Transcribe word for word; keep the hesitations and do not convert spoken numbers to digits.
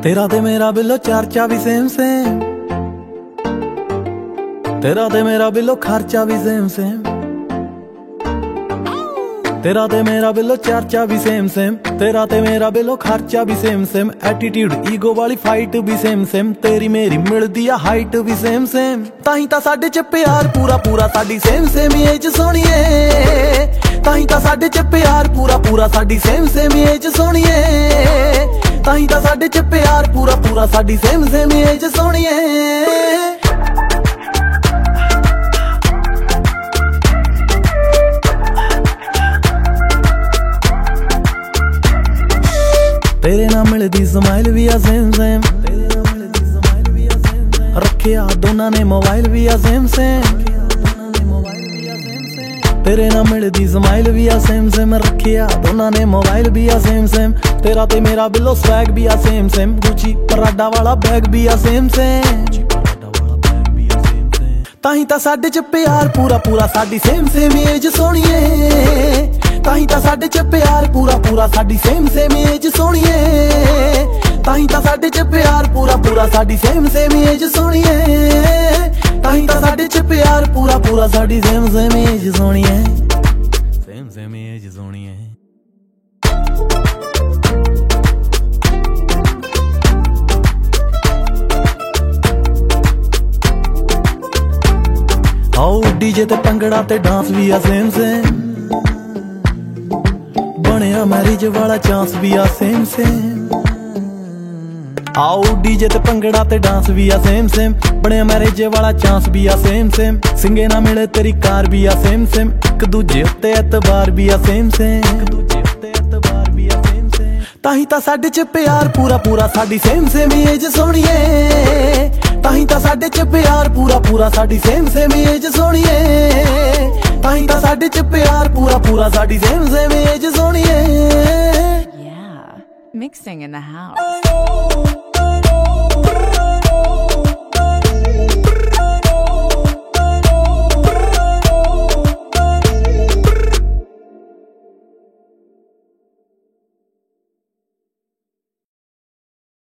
तेरा ते मेरा बिल्लो चार्चा भी सेम सेम, तेरा ते मेरा बिल्लो खर्चा भी सेम सेम, तेरा ते मेरा बिल्लो चार्चा भी सेम सेम, तेरा ते मेरा बिल्लो खर्चा भी सेम सेम, एटीट्यूड ईगो वाली फाइट भी सेम सेम, तेरी मेरी मिलदी आ हाइट भी सेम सेम, ताही तां साडे च प्यार पूरा पूरा साडी सेम सेम एज सोहणीए, ताही तां साडे च प्यार पूरा पूरा साडी सेम सेम एज सोहणीए, ताही तां साडे च प्यार पूरा पूरा साडी सेम सेम एज सोहणीए। तेरे नाल मिलदी स्माइल भी आ सेम सेम, रखिया दोनां ने मोबाइल भी आ सेम सेम, तेरे नाल मिलदी स्माइल भी आ सेम सेम, रखिया दोनां ने मोबाइल भी आ सेम सेम, तेरा ते मेरा बिल्लो स्वैग भी आ सेम सेम, गुची पराडा वाला बैग भी आ सेम सेम, ताही तां साडे च प्यार पूरा पूरा साडी सेम सेम एज सोहणीए, ताही तां साडे च प्यार पूरा पूरा साडी सेम सेम एज सोहणीए, ताही तां साडे च प्यार पूरा पूरा साडी सेम सेम एज सोहणीए, ताही तां साडे च प्यार पूरा पूरा साडी सेम सेम एज सोहणीए, सेम सेम एज सोहणीए। आओ डीजे ते भंगड़ा ते डांस भी आ सेम सेम, बनिया मैरिज वाला चांस भी आ सेम सेम, आओ डीजे ते भंगड़ा ते डांस भी आ सेम सेम, बनिया मैरिज वाला चांस भी आ सेम सेम, सिंगे ना मिले तेरी कार भी आ सेम सेम, इक दूजे उत्ते एतबार भी आ सेम सेम, इक दूजे उत्ते एतबार भी आ सेम सेम, ताही तां साडे च प्यार पूरा पूरा साडी सेम सेम एज सोहणीए, ताही तां साडे च प्यार पूरा पूरा साडी सेम सेम एज सोहणीए, ताही तां साडे च प्यार पूरा पूरा साडी सेम सेम एज सोहणीए। Yeah, mixing in the house.